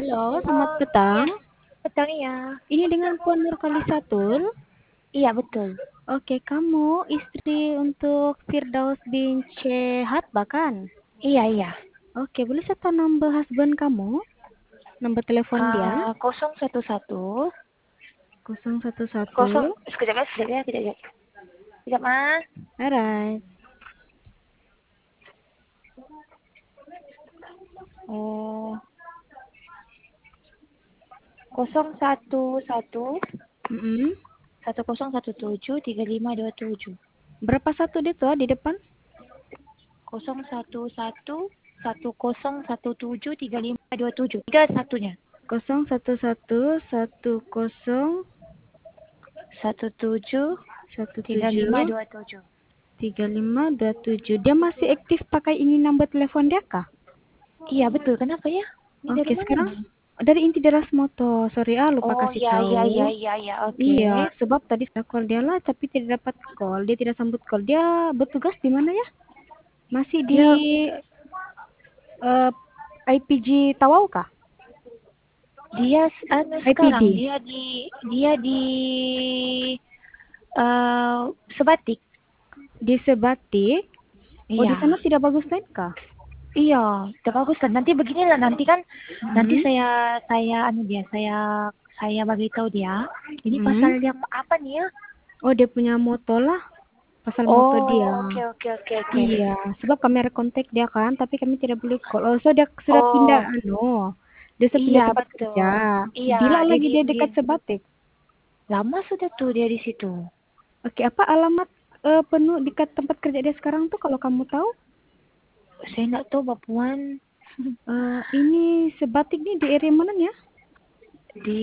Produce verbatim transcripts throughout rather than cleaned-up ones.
Halo, selamat Halo, iya, petang. petang ya. Ini dengan Puan Nurkalisatul. Iya, betul. Oke, kamu istri untuk Firdaus bin Syehad bahkan? Iya, iya. Oke, boleh saya tahu nomor husband kamu? Nomor telepon dia? Uh, kosong satu satu nol satu satu. kosong sekejap ya, sekejap ya, sekejap ya. Sekejap mas. Alright. Oh, kosong satu satu Mm-mm. satu kosong satu tujuh tiga lima dua tujuh. Berapa satu dia tuh di depan? Kosong satu satu satu kosong satu tujuh tiga lima dua tujuh. Tiga satunya. nol satu satu satu nol Satu tujuh satu tiga lima tujuh dua tujuh. tiga lima dua tujuh. Dia masih aktif pakai ini nomor telepon dia kah? Iya betul. Kenapa ya? Ini dari Oke, mana sekarang nih? dari inti deras moto. Sorry ah, lupa Oh kasih ya ya ya tahu. ya ya. Oke. Iya, sebab tadi saya call dia lah, tapi tidak dapat call. Dia tidak sambut call. Dia bertugas di mana ya? Masih di Dia uh, I P G Tawau kah? Dia anu sekarang I P D. dia di dia di eh Sebatik. Di Sebatik. Oh, di Iya. sana tidak bagus lain kah? Iya, udah bagus kan. Nanti beginilah nanti kan nanti Hmm. saya saya anu dia saya saya bagi tahu dia. Ini Hmm. pasal yang apa nih ya? Oh, dia punya moto lah. Pasal moto dia. Oh, oke oke oke oke. Iya, sebab kami ada kontak dia kan, tapi kami tidak boleh call. Oh, so dia sudah pindah Oh, anu. Dia sudah iya pindah tempat kerja. betul. Iya, Bila dia lagi di, dia di dekat Sebatik. lama sudah tuh dia di situ. Oke, apa alamat uh, penuh dekat tempat kerja dia sekarang tuh kalau kamu tahu? Saya nggak tahu Mbak Puan. Uh, ini Sebatik nih di area mana ya? Di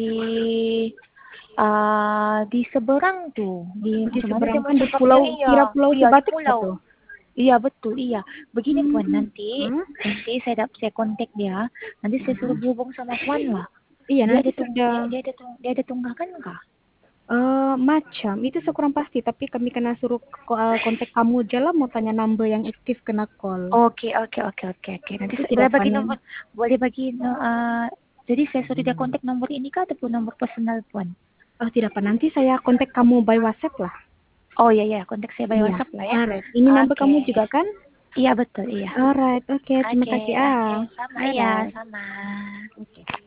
uh, di seberang tuh. Di Di macam mana seberang saya mau kan di cakapnya? pulau, Iya, kira pulau iya di Sebatik pulau. satu. Iya betul, iya. Begini Puan, Hmm. nanti Hmm? nanti saya dap saya kontak dia, nanti saya suruh Hmm. hubung sama Puan lah. Iya, Dia nanti ada tung sudah dia, dia ada tung dia ada tunggakan kah? uh, macam itu saya kurang pasti, tapi kami kena suruh ko- uh, kontak kamu aja lah, mau tanya number yang aktif kena call. Oke, oke, oke, oke, oke. Nanti Itu saya, tidak boleh bagi panen. nomor, boleh bagi no, uh, jadi saya suruh dia kontak nomor ini kah ataupun nomor personal Puan? Oh, tidak apa. Nanti saya kontak kamu by WhatsApp lah. Oh iya iya, kontak saya by Iya. WhatsApp lah ya. Alright. Ini number Oke. kamu juga kan? Iya betul, iya. Alright. Oke, terima Oke, kasih oke, ah. sama iya, Alright. sama. Oke.